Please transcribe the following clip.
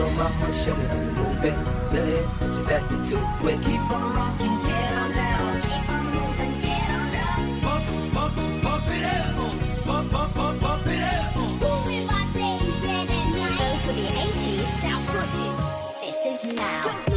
little mama, show me how to move it. Go ahead, put your back into it. Keep on rocking, get on down. Keep on moving, get on down. Pump it up. Pump it up. Those were the 80s. Now push it. This is now.